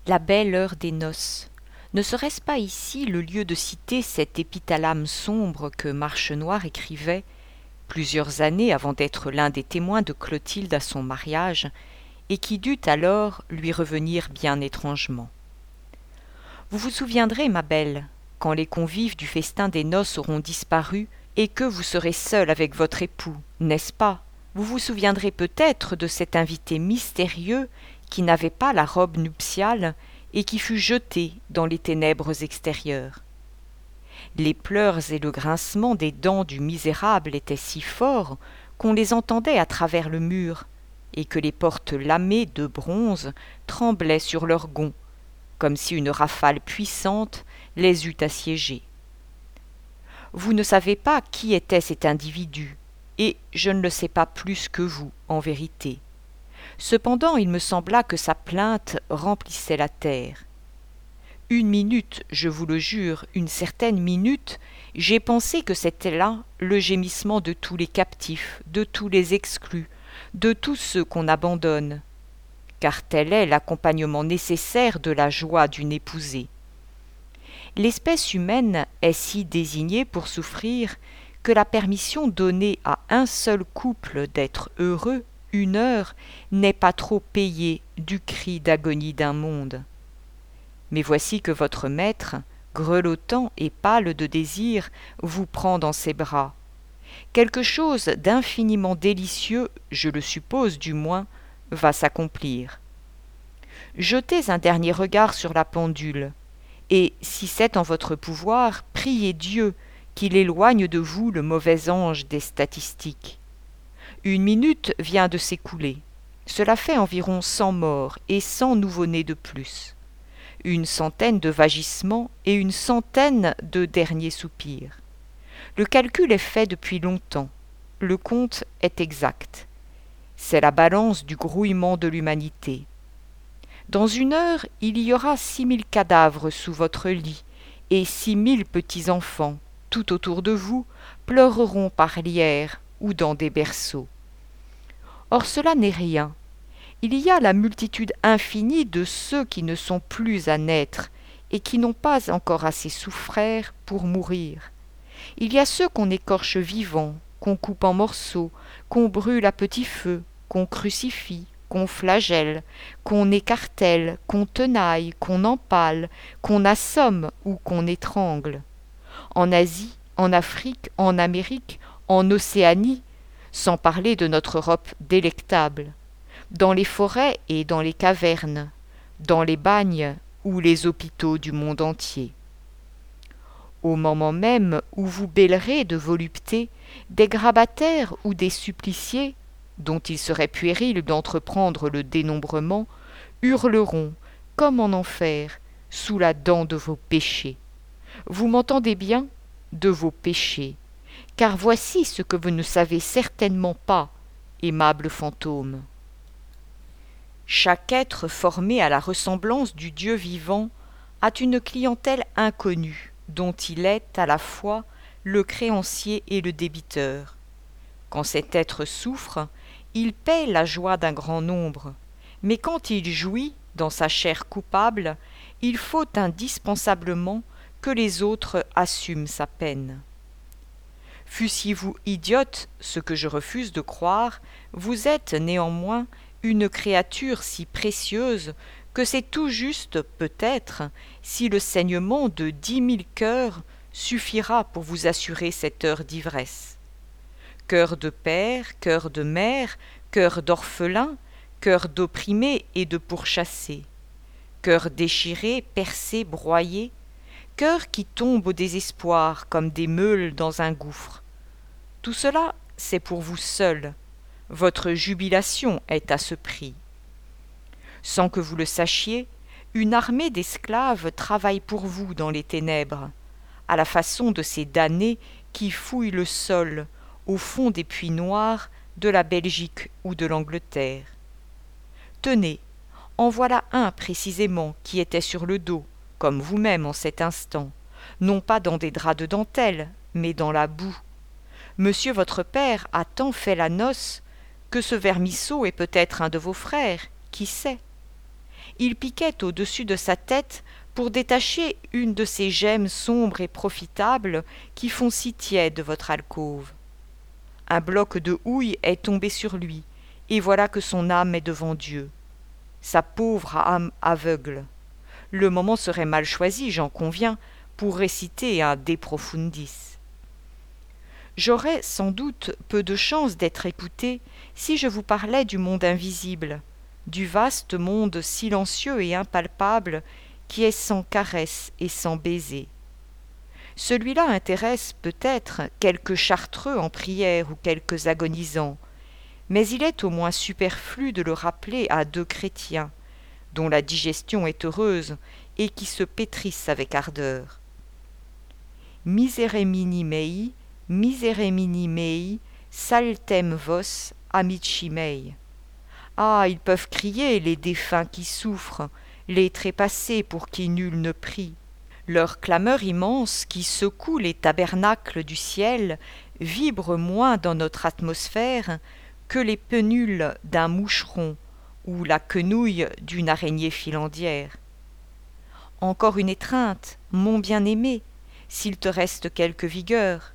La belle heure des noces. Ne serait-ce pas ici le lieu de citer cet épithalame sombre que Marchenoir écrivait plusieurs années avant d'être l'un des témoins de Clotilde à son mariage, et qui dut alors lui revenir bien étrangement. Vous vous souviendrez, ma belle, quand les convives du festin des noces auront disparu, et que vous serez seule avec votre époux, n'est-ce pas? Vous vous souviendrez peut-être de cet invité mystérieux qui n'avait pas la robe nuptiale et qui fut jeté dans les ténèbres extérieures. Les pleurs et le grincement des dents du misérable étaient si forts qu'on les entendait à travers le mur, et que les portes lamées de bronze tremblaient sur leurs gonds, comme si une rafale puissante les eût assiégés. Vous ne savez pas qui était cet individu, et je ne le sais pas plus que vous, en vérité. Cependant, il me sembla que sa plainte remplissait la terre. Une minute, je vous le jure, une certaine minute, j'ai pensé que c'était là le gémissement de tous les captifs, de tous les exclus, de tous ceux qu'on abandonne, car tel est l'accompagnement nécessaire de la joie d'une épousée. L'espèce humaine est si désignée pour souffrir que la permission donnée à un seul couple d'être heureux une heure n'est pas trop payée du cri d'agonie d'un monde. Mais voici que votre maître, grelottant et pâle de désir, vous prend dans ses bras. Quelque chose d'infiniment délicieux, je le suppose du moins, va s'accomplir. Jetez un dernier regard sur la pendule, et, si c'est en votre pouvoir, priez Dieu qu'il éloigne de vous le mauvais ange des statistiques. Une minute vient de s'écouler. Cela fait environ 100 morts et 100 nouveau-nés de plus. Une centaine de vagissements et une centaine de derniers soupirs. Le calcul est fait depuis longtemps. Le compte est exact. C'est la balance du grouillement de l'humanité. Dans une heure, il y aura 6000 cadavres sous votre lit, et 6000 petits-enfants, tout autour de vous, pleureront par lierre ou dans des berceaux. Or cela n'est rien. Il y a la multitude infinie de ceux qui ne sont plus à naître et qui n'ont pas encore assez souffert pour mourir. Il y a ceux qu'on écorche vivants, qu'on coupe en morceaux, qu'on brûle à petit feu, qu'on crucifie, qu'on flagelle, qu'on écartèle, qu'on tenaille, qu'on empale, qu'on assomme ou qu'on étrangle. En Asie, en Afrique, en Amérique, en Océanie, sans parler de notre Europe délectable, dans les forêts et dans les cavernes, dans les bagnes ou les hôpitaux du monde entier. Au moment même où vous bêlerez de volupté des grabataires ou des suppliciés, dont il serait puéril d'entreprendre le dénombrement, hurleront, comme en enfer, sous la dent de vos péchés. Vous m'entendez bien? De vos péchés. Car voici ce que vous ne savez certainement pas, aimable fantôme. Chaque être formé à la ressemblance du Dieu vivant a une clientèle inconnue, dont il est à la fois le créancier et le débiteur. Quand cet être souffre, il paie la joie d'un grand nombre, mais quand il jouit dans sa chair coupable, il faut indispensablement que les autres assument sa peine. Fussiez-vous idiote, ce que je refuse de croire, vous êtes néanmoins une créature si précieuse que c'est tout juste, peut-être, si le saignement de 10 000 cœurs suffira pour vous assurer cette heure d'ivresse. Cœur de père, cœur de mère, cœur d'orphelin, cœur d'opprimé et de pourchassé, cœur déchiré, percé, broyé, cœur qui tombe au désespoir comme des meules dans un gouffre. Tout cela, c'est pour vous seul. Votre jubilation est à ce prix. Sans que vous le sachiez, une armée d'esclaves travaille pour vous dans les ténèbres, à la façon de ces damnés qui fouillent le sol au fond des puits noirs de la Belgique ou de l'Angleterre. Tenez, en voilà un précisément qui était sur le dos, comme vous-même en cet instant, non pas dans des draps de dentelle, mais dans la boue. Monsieur votre père a tant fait la noce que ce vermisseau est peut-être un de vos frères, qui sait? Il piquait au-dessus de sa tête pour détacher une de ces gemmes sombres et profitables qui font si tiède votre alcôve. Un bloc de houille est tombé sur lui, et voilà que son âme est devant Dieu. Sa pauvre âme aveugle. Le moment serait mal choisi, j'en conviens, pour réciter un De Profundis. J'aurais sans doute peu de chance d'être écouté si je vous parlais du monde invisible, du vaste monde silencieux et impalpable qui est sans caresse et sans baiser. Celui-là intéresse peut-être quelques chartreux en prière ou quelques agonisants, mais il est au moins superflu de le rappeler à deux chrétiens, dont la digestion est heureuse et qui se pétrissent avec ardeur. Miseremini mei, saltem vos, amici mei. Ah, ils peuvent crier, les défunts qui souffrent, les trépassés pour qui nul ne prie. Leur clameur immense qui secoue les tabernacles du ciel vibre moins dans notre atmosphère que les pennules d'un moucheron ou la quenouille d'une araignée filandière. Encore une étreinte, mon bien-aimé, s'il te reste quelque vigueur.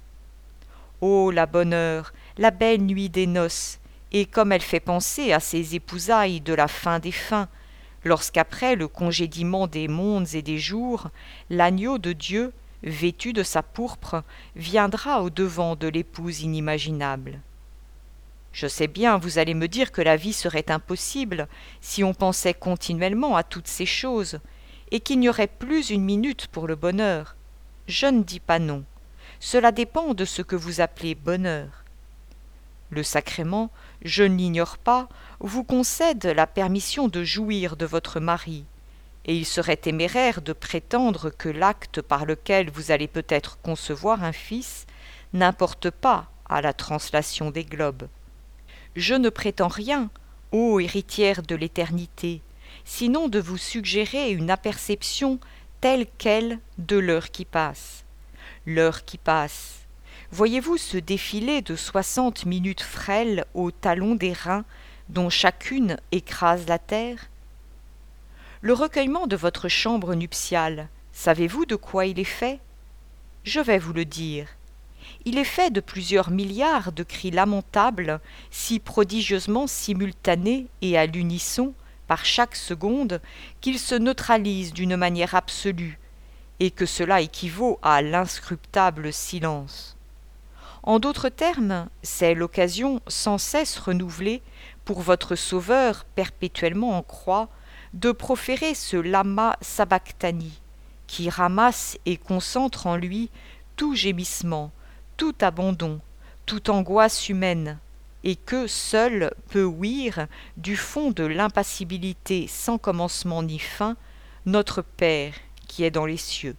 Ô la bonne heure, la belle nuit des noces, et comme elle fait penser à ces épousailles de la fin des fins, lorsqu'après le congédiement des mondes et des jours, l'agneau de Dieu, vêtu de sa pourpre, viendra au-devant de l'épouse inimaginable. Je sais bien, vous allez me dire que la vie serait impossible si on pensait continuellement à toutes ces choses, et qu'il n'y aurait plus une minute pour le bonheur. Je ne dis pas non. Cela dépend de ce que vous appelez bonheur. Le sacrement, je ne l'ignore pas, vous concède la permission de jouir de votre mari, et il serait téméraire de prétendre que l'acte par lequel vous allez peut-être concevoir un fils n'importe pas à la translation des globes. Je ne prétends rien, ô héritière de l'éternité, sinon de vous suggérer une aperception telle quelle de l'heure qui passe. L'heure qui passe. Voyez-vous ce défilé de 60 minutes frêles au talon des reins dont chacune écrase la terre? Le recueillement de votre chambre nuptiale, savez-vous de quoi il est fait? Je vais vous le dire. Il est fait de plusieurs milliards de cris lamentables, si prodigieusement simultanés et à l'unisson, par chaque seconde, qu'ils se neutralisent d'une manière absolue, et que cela équivaut à l'inscrutable silence. En d'autres termes, c'est l'occasion sans cesse renouvelée, pour votre Sauveur perpétuellement en croix, de proférer ce lama sabachthani, qui ramasse et concentre en lui tout gémissement, tout abandon, toute angoisse humaine, et que seul peut ouïr, du fond de l'impassibilité sans commencement ni fin, notre Père qui est dans les cieux.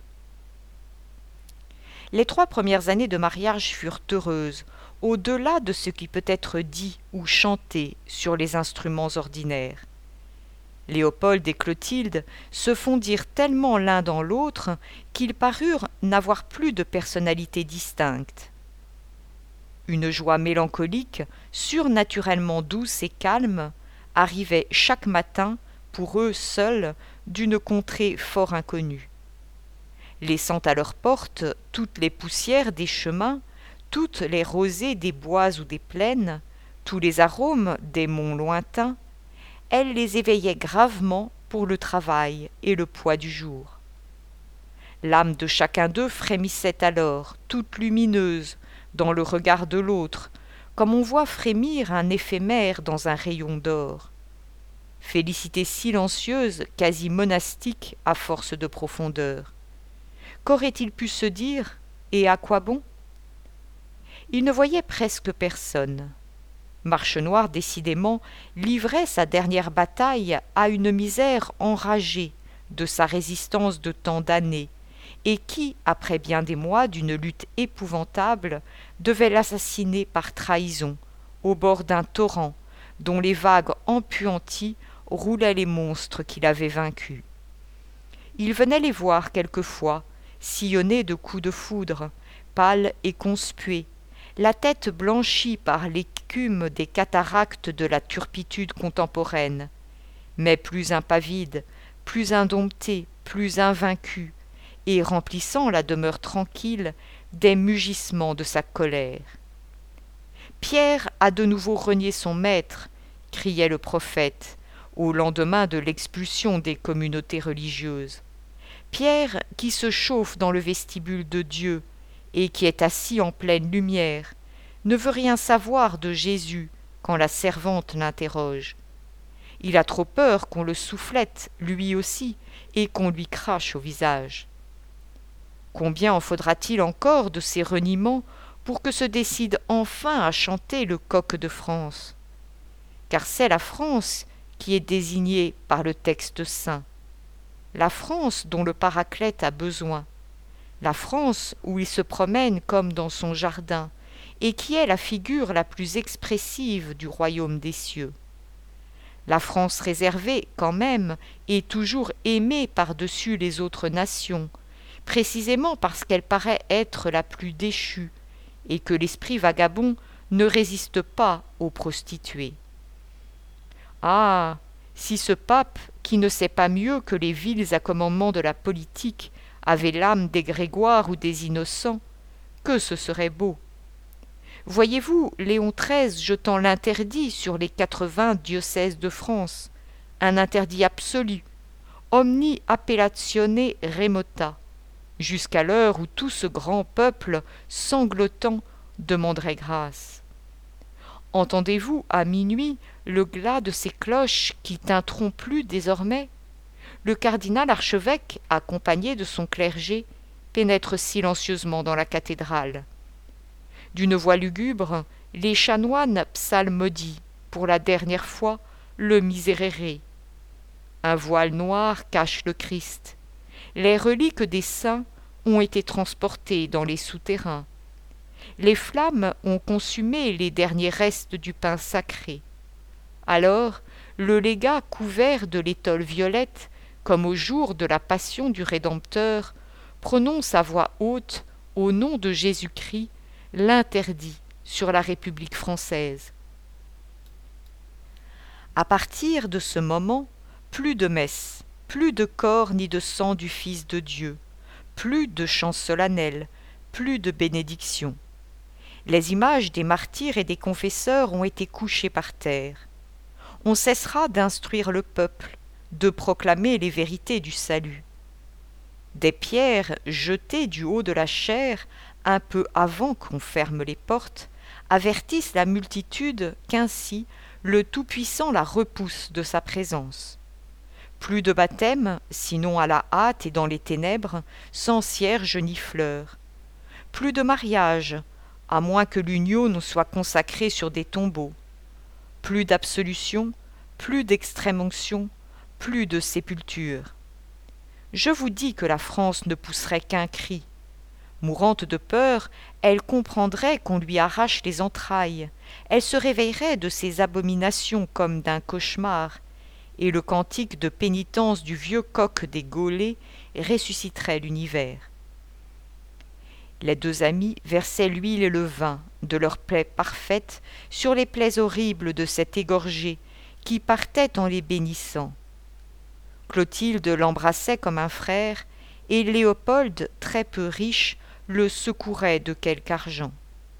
Les 3 premières années de mariage furent heureuses, au-delà de ce qui peut être dit ou chanté sur les instruments ordinaires. Léopold et Clotilde se fondirent tellement l'un dans l'autre qu'ils parurent n'avoir plus de personnalité distincte. Une joie mélancolique, surnaturellement douce et calme, arrivait chaque matin, pour eux seuls, d'une contrée fort inconnue. Laissant à leur porte toutes les poussières des chemins, toutes les rosées des bois ou des plaines, tous les arômes des monts lointains, elle les éveillait gravement pour le travail et le poids du jour. L'âme de chacun d'eux frémissait alors, toute lumineuse, dans le regard de l'autre, comme on voit frémir un éphémère dans un rayon d'or. Félicité silencieuse, quasi monastique à force de profondeur. Qu'aurait-il pu se dire, et à quoi bon? Il ne voyait presque personne. Marchenoir, décidément, livrait sa dernière bataille à une misère enragée de sa résistance de tant d'années, et qui, après bien des mois d'une lutte épouvantable, devait l'assassiner par trahison, au bord d'un torrent, dont les vagues empuanties roulaient les monstres qu'il avait vaincus. Il venait les voir quelquefois, sillonnés de coups de foudre, pâle et conspué, la tête blanchie par l'écume des cataractes de la turpitude contemporaine, mais plus impavide, plus indompté, plus invaincu, et remplissant la demeure tranquille des mugissements de sa colère. Pierre a de nouveau renié son maître, criait le prophète, au lendemain de l'expulsion des communautés religieuses. Pierre qui se chauffe dans le vestibule de Dieu et qui est assis en pleine lumière, ne veut rien savoir de Jésus quand la servante l'interroge. Il a trop peur qu'on le soufflette, lui aussi, et qu'on lui crache au visage. Combien en faudra-t-il encore de ces reniements pour que se décide enfin à chanter le coq de France? Car c'est la France qui est désignée par le texte saint, la France dont le Paraclète a besoin, la France où il se promène comme dans son jardin, et qui est la figure la plus expressive du royaume des cieux. La France réservée, quand même, et toujours aimée par-dessus les autres nations, précisément parce qu'elle paraît être la plus déchue, et que l'esprit vagabond ne résiste pas aux prostituées. Ah, si ce pape, qui ne sait pas mieux que les vils accommodements de la politique, avait l'âme des Grégoire ou des Innocents, que ce serait beau! Voyez-vous Léon XIII jetant l'interdit sur les 80 diocèses de France, un interdit absolu, omni appellatione remota, jusqu'à l'heure où tout ce grand peuple sanglotant demanderait grâce. Entendez-vous à minuit le glas de ces cloches qui tinteront plus désormais? Le cardinal archevêque, accompagné de son clergé, pénètre silencieusement dans la cathédrale. D'une voix lugubre, les chanoines psalmodient, pour la dernière fois, le Miserere. Un voile noir cache le Christ. Les reliques des saints ont été transportées dans les souterrains. Les flammes ont consumé les derniers restes du pain sacré. Alors, le légat couvert de l'étole violette, comme au jour de la passion du Rédempteur, prononce à voix haute, au nom de Jésus-Christ, l'interdit sur la République française. À partir de ce moment, plus de messe, plus de corps ni de sang du Fils de Dieu, plus de chants solennels, plus de bénédictions. Les images des martyrs et des confesseurs ont été couchées par terre. On cessera d'instruire le peuple, de proclamer les vérités du salut. Des pierres jetées du haut de la chaire, un peu avant qu'on ferme les portes, avertissent la multitude qu'ainsi le Tout-Puissant la repousse de sa présence. Plus de baptême, sinon à la hâte et dans les ténèbres, sans cierge ni fleurs. Plus de mariage, à moins que l'union ne soit consacrée sur des tombeaux. Plus d'absolution, plus d'extrême-onction, plus de sépulture. Je vous dis que la France ne pousserait qu'un cri. Mourante de peur, elle comprendrait qu'on lui arrache les entrailles, elle se réveillerait de ses abominations comme d'un cauchemar, et le cantique de pénitence du vieux coq des Gaulais ressusciterait l'univers. Les deux amis versaient l'huile et le vin de leur plaie parfaite sur les plaies horribles de cet égorgé qui partait en les bénissant. Clotilde l'embrassait comme un frère, et Léopold, très peu riche, le secourait de quelque argent.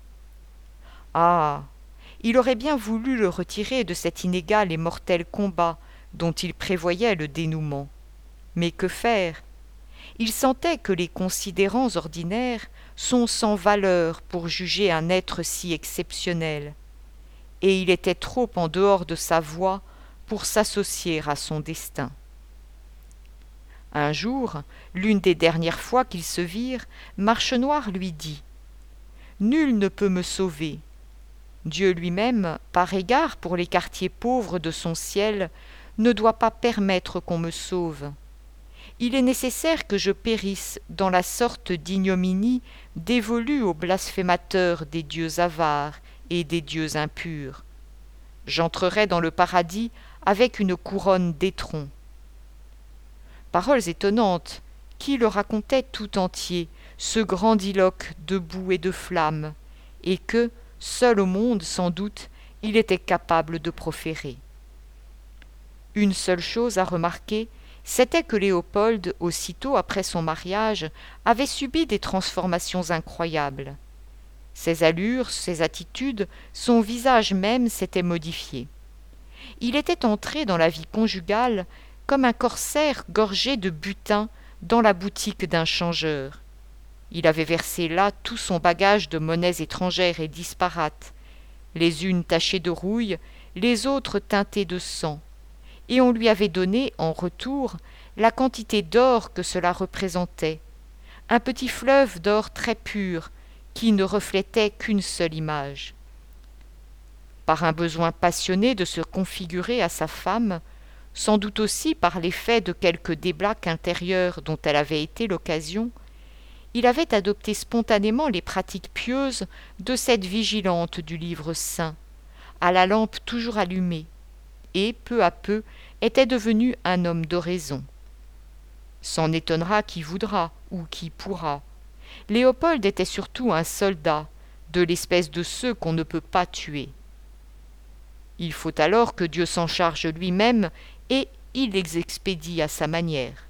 Ah, il aurait bien voulu le retirer de cet inégal et mortel combat dont il prévoyait le dénouement. Mais que faire? Il sentait que les considérants ordinaires sont sans valeur pour juger un être si exceptionnel, et il était trop en dehors de sa voie pour s'associer à son destin. Un jour, l'une des dernières fois qu'ils se virent, Marchenoir lui dit « Nul ne peut me sauver. Dieu lui-même, par égard pour les quartiers pauvres de son ciel, ne doit pas permettre qu'on me sauve. Il est nécessaire que je périsse dans la sorte d'ignominie dévolue aux blasphémateurs des dieux avares et des dieux impurs. J'entrerai dans le paradis avec une couronne d'étrons. » Paroles étonnantes, qui le racontait tout entier, ce grandiloque de boue et de flamme, et que, seul au monde sans doute, il était capable de proférer. Une seule chose à remarquer, c'était que Léopold, aussitôt après son mariage, avait subi des transformations incroyables. Ses allures, ses attitudes, son visage même s'étaient modifiés. Il était entré dans la vie conjugale comme un corsaire gorgé de butin dans la boutique d'un changeur. Il avait versé là tout son bagage de monnaies étrangères et disparates, les unes tachées de rouille, les autres teintées de sang, et on lui avait donné en retour la quantité d'or que cela représentait, un petit fleuve d'or très pur qui ne reflétait qu'une seule image. Par un besoin passionné de se configurer à sa femme, sans doute aussi par l'effet de quelque déblaque intérieure dont elle avait été l'occasion, il avait adopté spontanément les pratiques pieuses de cette vigilante du livre saint, à la lampe toujours allumée, et, peu à peu, était devenu un homme d'oraison. S'en étonnera qui voudra ou qui pourra. Léopold était surtout un soldat, de l'espèce de ceux qu'on ne peut pas tuer. Il faut alors que Dieu s'en charge lui-même, et il les expédie à sa manière.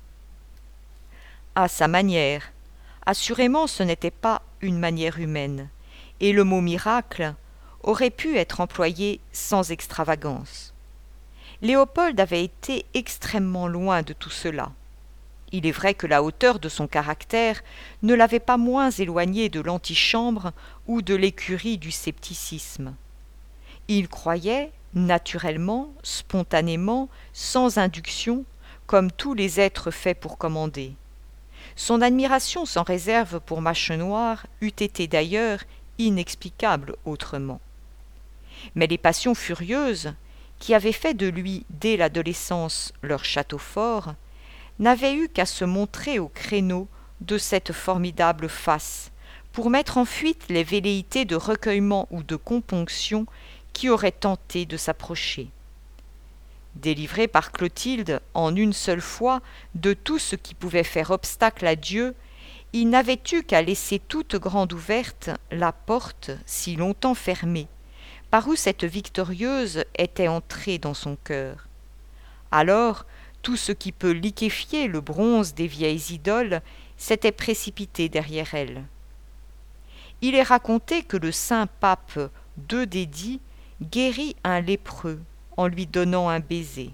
À sa manière. Assurément, ce n'était pas une manière humaine, et le mot miracle aurait pu être employé sans extravagance. Léopold avait été extrêmement loin de tout cela. Il est vrai que la hauteur de son caractère ne l'avait pas moins éloigné de l'antichambre ou de l'écurie du scepticisme. Il croyait, naturellement, spontanément, sans induction, comme tous les êtres faits pour commander. Son admiration sans réserve pour Machenoir eût été d'ailleurs inexplicable autrement. Mais les passions furieuses, qui avaient fait de lui dès l'adolescence leur château fort, n'avaient eu qu'à se montrer au créneau de cette formidable face, pour mettre en fuite les velléités de recueillement ou de componction qui auraient tenté de s'approcher. Délivré par Clotilde en une seule fois de tout ce qui pouvait faire obstacle à Dieu, il n'avait eu qu'à laisser toute grande ouverte la porte si longtemps fermée, par où cette victorieuse était entrée dans son cœur. Alors, tout ce qui peut liquéfier le bronze des vieilles idoles s'était précipité derrière elle. Il est raconté que le saint pape Deudédie guérit un lépreux en lui donnant un baiser.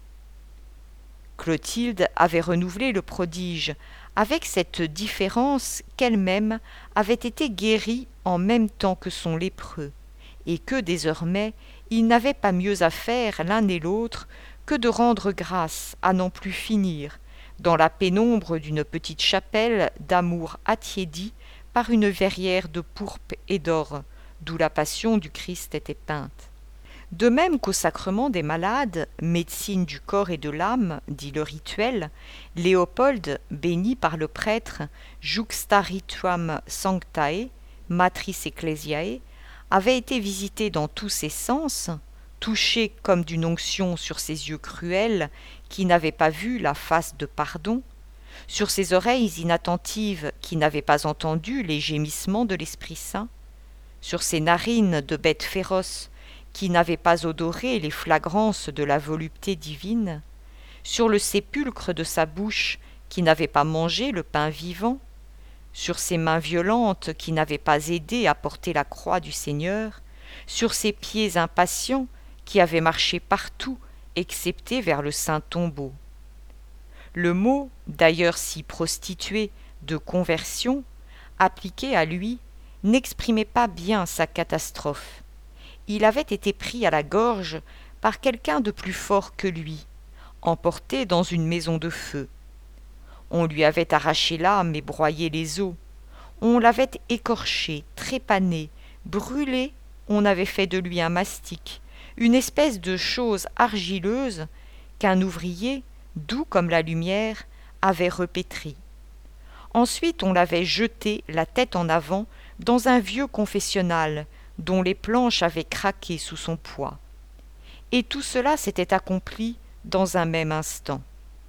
Clotilde avait renouvelé le prodige, avec cette différence qu'elle-même avait été guérie en même temps que son lépreux, et que désormais ils n'avaient pas mieux à faire l'un et l'autre que de rendre grâce à n'en plus finir, dans la pénombre d'une petite chapelle d'amour attiédie par une verrière de pourpre et d'or, d'où la passion du Christ était peinte. De même qu'au sacrement des malades, médecine du corps et de l'âme, dit le rituel, Léopold, béni par le prêtre Juxta Rituam Sanctae, Matris Ecclesiae, avait été visité dans tous ses sens, touché comme d'une onction sur ses yeux cruels qui n'avaient pas vu la face de pardon, sur ses oreilles inattentives qui n'avaient pas entendu les gémissements de l'Esprit Saint, sur ses narines de bête féroce qui n'avaient pas odoré les flagrances de la volupté divine, sur le sépulcre de sa bouche qui n'avait pas mangé le pain vivant, sur ses mains violentes qui n'avaient pas aidé à porter la croix du Seigneur, sur ses pieds impatients qui avaient marché partout excepté vers le saint tombeau. Le mot, d'ailleurs si prostitué, de conversion, appliqué à lui, n'exprimait pas bien sa catastrophe. Il avait été pris à la gorge par quelqu'un de plus fort que lui, emporté dans une maison de feu. On lui avait arraché l'âme et broyé les os. On l'avait écorché, trépané, brûlé, on avait fait de lui un mastic, une espèce de chose argileuse qu'un ouvrier, doux comme la lumière, avait repétrie. Ensuite on l'avait jeté la tête en avant dans un vieux confessionnal dont les planches avaient craqué sous son poids. Et tout cela s'était accompli dans un même instant.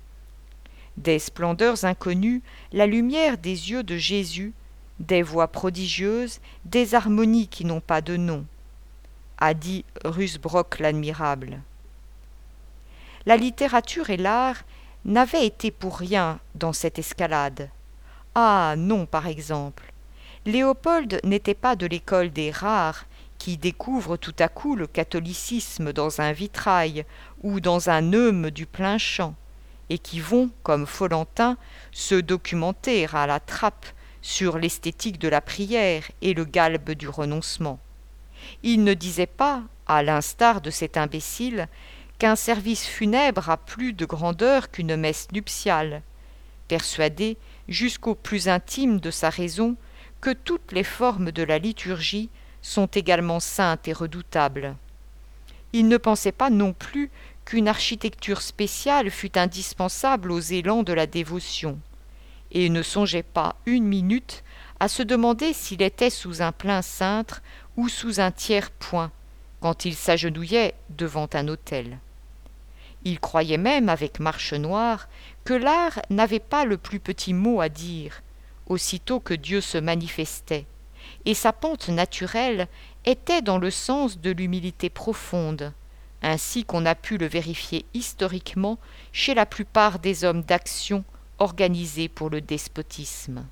Des splendeurs inconnues, la lumière des yeux de Jésus, des voix prodigieuses, des harmonies qui n'ont pas de nom, a dit Rusbrock l'admirable. La littérature et l'art n'avaient été pour rien dans cette escalade. Ah non, par exemple. Léopold n'était pas de l'école des rares qui découvrent tout à coup le catholicisme dans un vitrail ou dans un neume du plein champ, et qui vont, comme Follentin, se documenter à la trappe sur l'esthétique de la prière et le galbe du renoncement. Il ne disait pas, à l'instar de cet imbécile, qu'un service funèbre a plus de grandeur qu'une messe nuptiale, persuadé jusqu'au plus intime de sa raison que toutes les formes de la liturgie sont également saintes et redoutables. Il ne pensait pas non plus qu'une architecture spéciale fût indispensable aux élans de la dévotion, et ne songeait pas une minute à se demander s'il était sous un plein cintre ou sous un tiers-point, quand il s'agenouillait devant un autel. Il croyait même, avec Marchenoir, que l'art n'avait pas le plus petit mot à dire, aussitôt que Dieu se manifestait, et sa pente naturelle était dans le sens de l'humilité profonde, ainsi qu'on a pu le vérifier historiquement chez la plupart des hommes d'action organisés pour le despotisme.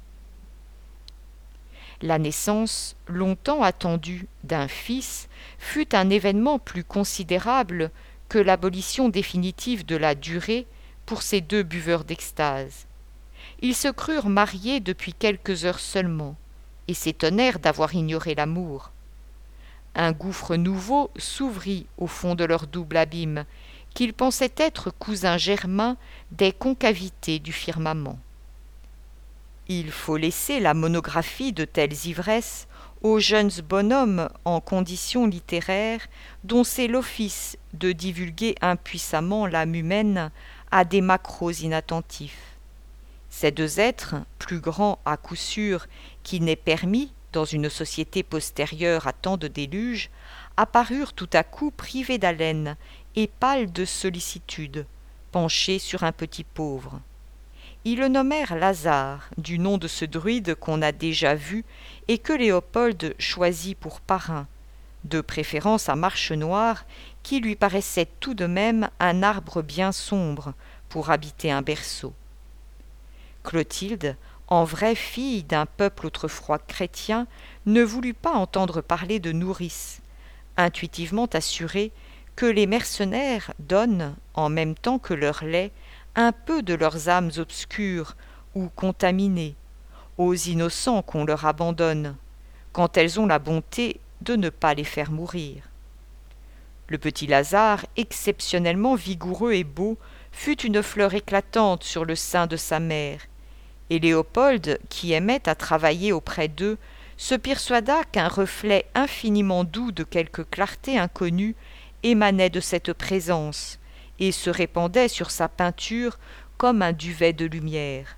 La naissance, longtemps attendue, d'un fils fut un événement plus considérable que l'abolition définitive de la durée pour ces deux buveurs d'extase. Ils se crurent mariés depuis quelques heures seulement, et s'étonnèrent d'avoir ignoré l'amour. Un gouffre nouveau s'ouvrit au fond de leur double abîme, qu'ils pensaient être cousins germains des concavités du firmament. Il faut laisser la monographie de telles ivresses aux jeunes bonhommes en condition littéraire dont c'est l'office de divulguer impuissamment l'âme humaine à des maquereaux inattentifs. Ces deux êtres, plus grands à coup sûr qu'il n'est permis dans une société postérieure à tant de déluges, apparurent tout à coup privés d'haleine et pâles de sollicitude, penchés sur un petit pauvre. Ils le nommèrent Lazare, du nom de ce druide qu'on a déjà vu et que Léopold choisit pour parrain, de préférence à Marchenoir, qui lui paraissait tout de même un arbre bien sombre pour habiter un berceau. Clotilde, en vraie fille d'un peuple autrefois chrétien, ne voulut pas entendre parler de nourrice, intuitivement assurée que les mercenaires donnent, en même temps que leur lait, un peu de leurs âmes obscures ou contaminées, aux innocents qu'on leur abandonne, quand elles ont la bonté de ne pas les faire mourir. Le petit Lazare, exceptionnellement vigoureux et beau, fut une fleur éclatante sur le sein de sa mère, et Léopold, qui aimait à travailler auprès d'eux, se persuada qu'un reflet infiniment doux de quelque clarté inconnue émanait de cette présence, et se répandait sur sa peinture comme un duvet de lumière.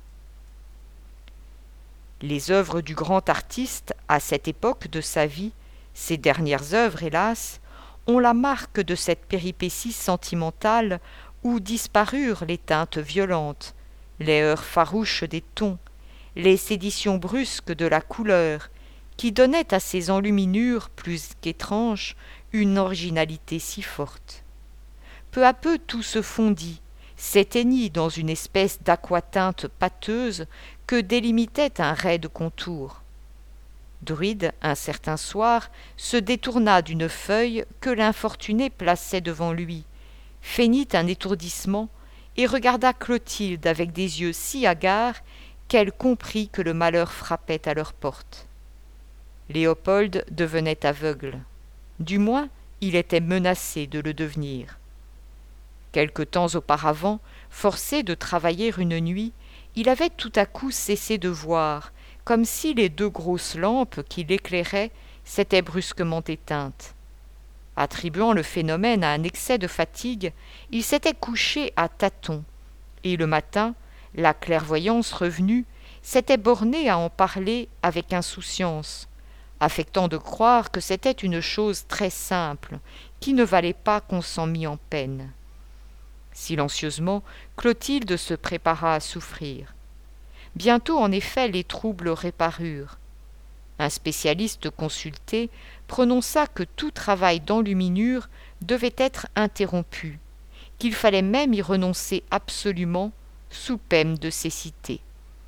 Les œuvres du grand artiste, à cette époque de sa vie, ses dernières œuvres, hélas, ont la marque de cette péripétie sentimentale où disparurent les teintes violentes, les heurts farouches des tons, les séditions brusques de la couleur, qui donnaient à ces enluminures plus qu'étranges une originalité si forte. Peu à peu tout se fondit, s'éteignit dans une espèce d'aquatinte pâteuse que délimitait un raide contour. Druide, un certain soir, se détourna d'une feuille que l'infortuné plaçait devant lui, feignit un étourdissement et regarda Clotilde avec des yeux si hagards qu'elle comprit que le malheur frappait à leur porte. Léopold devenait aveugle. Du moins, il était menacé de le devenir. Quelque temps auparavant, forcé de travailler une nuit, il avait tout à coup cessé de voir, comme si les deux grosses lampes qui l'éclairaient s'étaient brusquement éteintes. Attribuant le phénomène à un excès de fatigue, il s'était couché à tâtons, et le matin, la clairvoyance revenue, s'était borné à en parler avec insouciance, affectant de croire que c'était une chose très simple, qui ne valait pas qu'on s'en mît en peine. Silencieusement, Clotilde se prépara à souffrir. Bientôt, en effet, les troubles réparurent. Un spécialiste consulté prononça que tout travail d'enluminure devait être interrompu, qu'il fallait même y renoncer absolument, sous peine de cécité.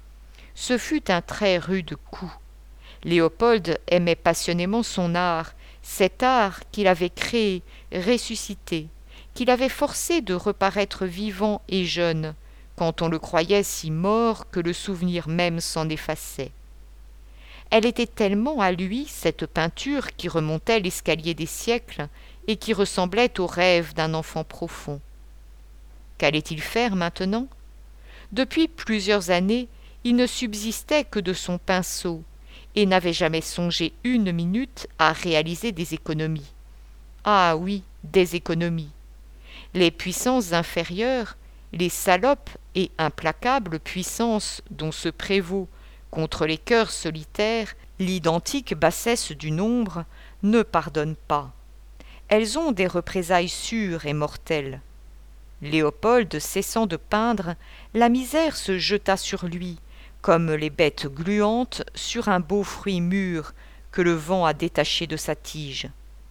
Ce fut un très rude coup. Léopold aimait passionnément son art, cet art qu'il avait créé, ressuscité, qu'il avait forcé de reparaître vivant et jeune, quand on le croyait si mort que le souvenir même s'en effaçait. Elle était tellement à lui, cette peinture qui remontait l'escalier des siècles et qui ressemblait au rêve d'un enfant profond. Qu'allait-il faire maintenant ? Depuis plusieurs années, il ne subsistait que de son pinceau et n'avait jamais songé une minute à réaliser des économies. Ah oui, des économies. Les puissances inférieures, les salopes et implacables puissances dont se prévaut contre les cœurs solitaires l'identique bassesse du nombre, ne pardonnent pas. Elles ont des représailles sûres et mortelles. Léopold, cessant de peindre, la misère se jeta sur lui, comme les bêtes gluantes sur un beau fruit mûr que le vent a détaché de sa tige.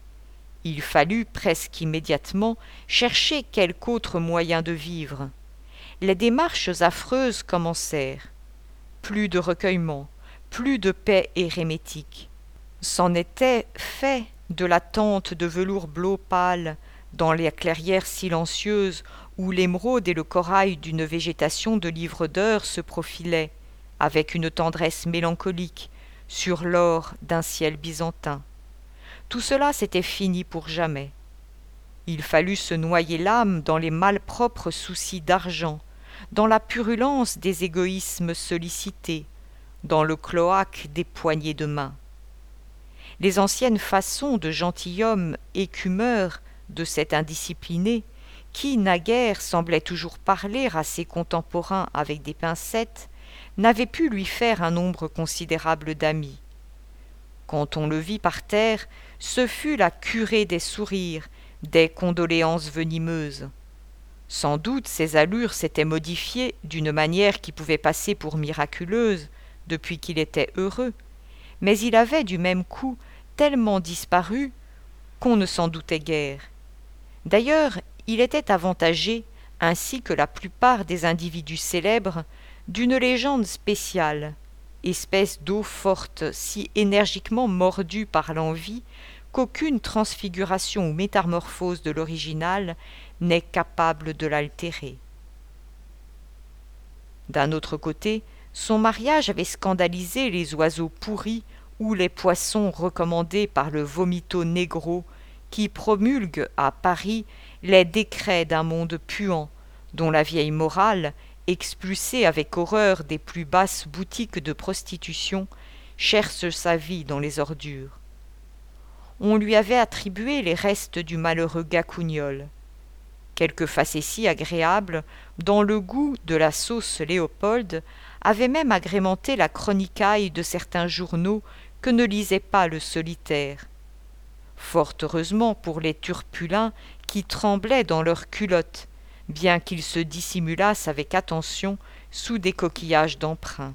Il fallut presque immédiatement chercher quelque autre moyen de vivre. Les démarches affreuses commencèrent. Plus de recueillement, plus de paix érémétique. C'en était fait de la tente de velours bleu pâle, dans les clairières silencieuses où l'émeraude et le corail d'une végétation de livres d'heures se profilaient, avec une tendresse mélancolique, sur l'or d'un ciel byzantin. Tout cela s'était fini pour jamais. Il fallut se noyer l'âme dans les malpropres soucis d'argent, dans la purulence des égoïsmes sollicités, dans le cloaque des poignées de main. Les anciennes façons de gentilhomme écumeur de cet indiscipliné, qui naguère semblait toujours parler à ses contemporains avec des pincettes, n'avaient pu lui faire un nombre considérable d'amis. Quand on le vit par terre, ce fut la curée des sourires, des condoléances venimeuses. Sans doute ses allures s'étaient modifiées d'une manière qui pouvait passer pour miraculeuse depuis qu'il était heureux, mais il avait du même coup tellement disparu qu'on ne s'en doutait guère. D'ailleurs, il était avantagé, ainsi que la plupart des individus célèbres, d'une légende spéciale, espèce d'eau forte si énergiquement mordue par l'envie qu'aucune transfiguration ou métamorphose de l'original n'est capable de l'altérer. D'un autre côté, son mariage avait scandalisé les oiseaux pourris ou les poissons recommandés par le vomito négro qui promulgue à Paris les décrets d'un monde puant, dont la vieille morale, expulsée avec horreur des plus basses boutiques de prostitution, cherche sa vie dans les ordures. On lui avait attribué les restes du malheureux Gacougnol. Quelques facéties agréables, dans le goût de la sauce Léopold, avaient même agrémenté la chronicaille de certains journaux que ne lisait pas le solitaire. Fort heureusement pour les turpulins qui tremblaient dans leurs culottes, bien qu'ils se dissimulassent avec attention sous des coquillages d'emprunt.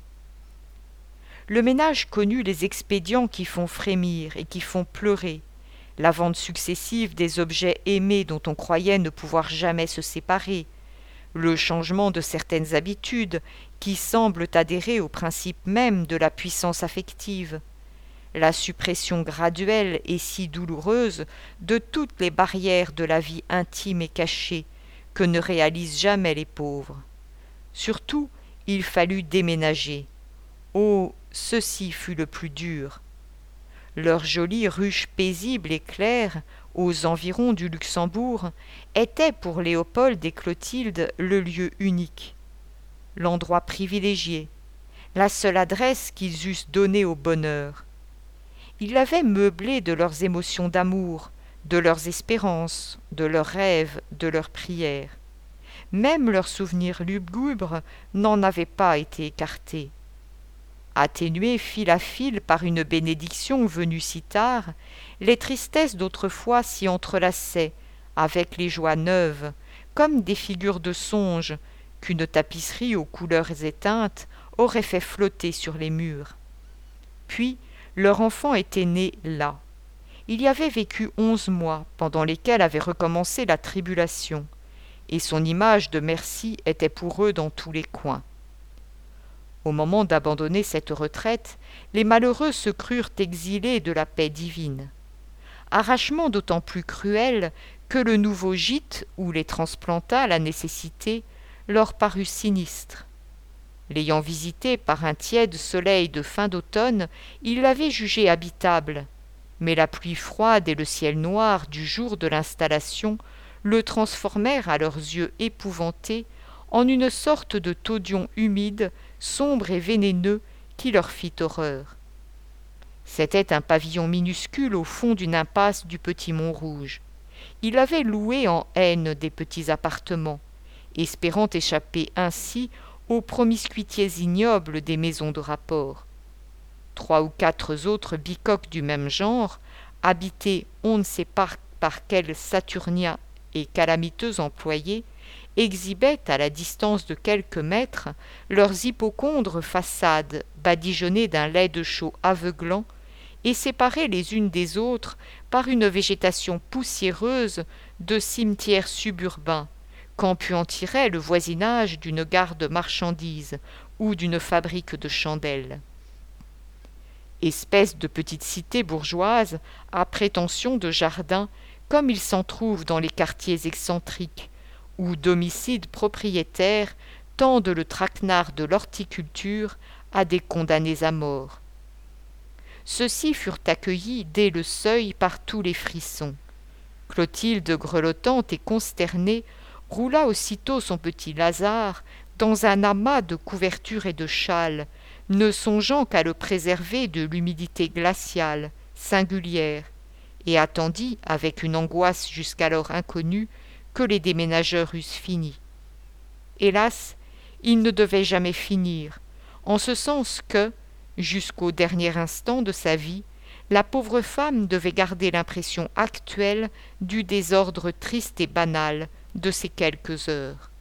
Le ménage connut les expédients qui font frémir et qui font pleurer, la vente successive des objets aimés dont on croyait ne pouvoir jamais se séparer, le changement de certaines habitudes qui semblent adhérer au principe même de la puissance affective, la suppression graduelle et si douloureuse de toutes les barrières de la vie intime et cachée que ne réalisent jamais les pauvres. Surtout, il fallut déménager. Oh, ceci fut le plus dur. Leur jolie ruche paisible et claire, aux environs du Luxembourg, était pour Léopold et Clotilde le lieu unique, l'endroit privilégié, la seule adresse qu'ils eussent donnée au bonheur. Ils l'avaient meublé de leurs émotions d'amour, de leurs espérances, de leurs rêves, de leurs prières. Même leurs souvenirs lugubres n'en avaient pas été écartés. Atténuées fil à fil par une bénédiction venue si tard, les tristesses d'autrefois s'y entrelaçaient avec les joies neuves, comme des figures de songe qu'une tapisserie aux couleurs éteintes aurait fait flotter sur les murs. Puis, leur enfant était né là. Il y avait vécu 11 mois, pendant lesquels avait recommencé la tribulation. et son image de merci était pour eux dans tous les coins. Au moment d'abandonner cette retraite, les malheureux se crurent exilés de la paix divine. Arrachement d'autant plus cruel que le nouveau gîte où les transplanta la nécessité leur parut sinistre. L'ayant visité par un tiède soleil de fin d'automne, ils l'avaient jugé habitable, mais la pluie froide et le ciel noir du jour de l'installation le transformèrent à leurs yeux épouvantés en une sorte de taudion humide, sombre et vénéneux, qui leur fit horreur. C'était un pavillon minuscule au fond d'une impasse du petit Montrouge. Il avait loué en haine des petits appartements, espérant échapper ainsi aux promiscuités ignobles des maisons de rapport. 3 ou 4 autres bicoques du même genre, habités on ne sait par quels saturniens et calamiteux employés, exhibaient à la distance de quelques mètres leurs hypocondres façades badigeonnées d'un lait de chaux aveuglant et séparées les unes des autres par une végétation poussiéreuse de cimetières suburbains, qu'empuantirait le voisinage d'une gare de marchandises ou d'une fabrique de chandelles. Espèce de petite cité bourgeoise à prétention de jardin, comme il s'en trouve dans les quartiers excentriques, où d'homicides propriétaires tendent le traquenard de l'horticulture à des condamnés à mort. Ceux-ci furent accueillis dès le seuil par tous les frissons. Clotilde, grelottante et consternée, roula aussitôt son petit Lazare dans un amas de couvertures et de châles, ne songeant qu'à le préserver de l'humidité glaciale, singulière, et attendit, avec une angoisse jusqu'alors inconnue, que les déménageurs eussent fini. Hélas, ils ne devaient jamais finir, en ce sens que, jusqu'au dernier instant de sa vie, la pauvre femme devait garder l'impression actuelle du désordre triste et banal de ces quelques heures.